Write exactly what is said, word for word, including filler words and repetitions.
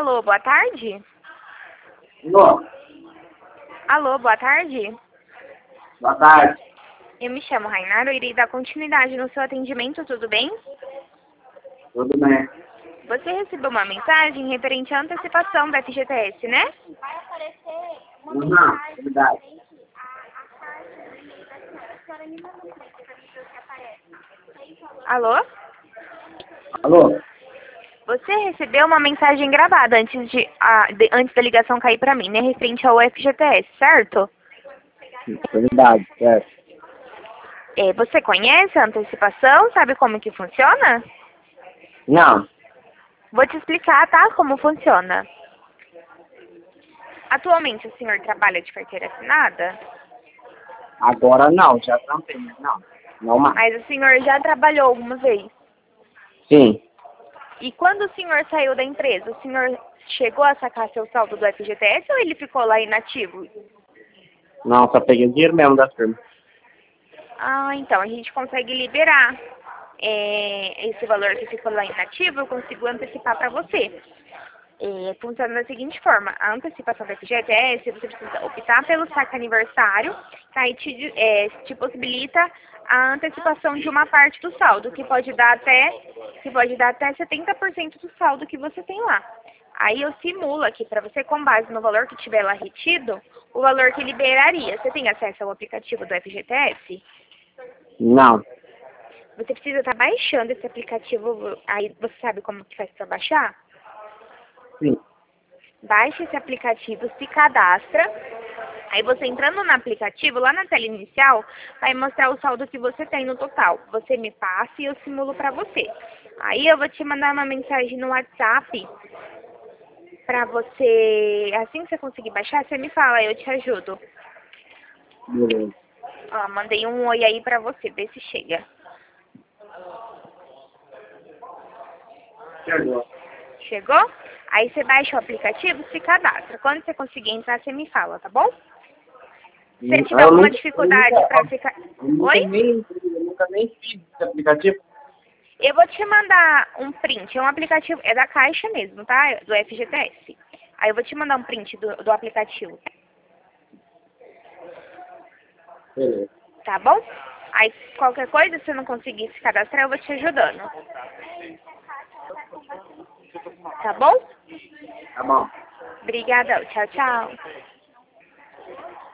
Alô, boa tarde? Alô? Alô, boa tarde? Boa tarde. Eu me chamo Rainara, eu irei dar continuidade no seu atendimento, tudo bem? Tudo bem? Você recebeu uma mensagem referente à antecipação da F G T S, né? Não, verdade. Alô? Alô? Você recebeu uma mensagem gravada antes, de, a, de, antes da ligação cair para mim, né? Referente ao F G T S, certo? Verdade, certo. É, você conhece a antecipação? Sabe como que funciona? Não, Vou te explicar, tá? Como funciona. Atualmente o senhor trabalha de carteira assinada? agora não, já trampei, mas não. Não mais. Mas o senhor já trabalhou alguma vez? Sim. E quando o senhor saiu da empresa, o senhor chegou a sacar seu saldo do F G T S ou ele ficou lá inativo? Não, só peguei o dinheiro mesmo da firma. Ah, então a gente consegue liberar é, esse valor que ficou lá inativo, eu consigo antecipar para você. É, funciona da seguinte forma, a antecipação do F G T S, você precisa optar pelo saque aniversário, que aí te, é, te possibilita a antecipação de uma parte do saldo, que pode dar até, que pode dar até setenta por cento do saldo que você tem lá. Aí eu simulo aqui para você, com base no valor que tiver lá retido, o valor que liberaria. Você tem acesso ao aplicativo do F G T S? Não. Você precisa estar baixando esse aplicativo, aí você sabe como que faz para baixar? Sim. Baixa esse aplicativo, se cadastra, aí você entrando no aplicativo, lá na tela inicial, vai mostrar o saldo que você tem no total. Você me passa e eu simulo para você. Aí eu vou te mandar uma mensagem no WhatsApp, pra você, assim que você conseguir baixar, você me fala, eu te ajudo. Beleza. Ó, mandei um oi aí pra você, vê se chega. Chegou. Chegou? Aí você baixa o aplicativo, se cadastra. Quando você conseguir entrar, você me fala, tá bom? Se você tiver Eu alguma nunca, eu dificuldade nunca, pra ficar... eu nunca Oi? nem, eu nunca nem fiz esse aplicativo. Eu vou te mandar um print, é um aplicativo, é da Caixa mesmo, tá? Do F G T S. Aí eu vou te mandar um print do, do aplicativo, Beleza. tá bom? Aí qualquer coisa, se eu não conseguir se cadastrar, eu vou te ajudando. Tá bom? Tá bom. Obrigada, tchau, tchau.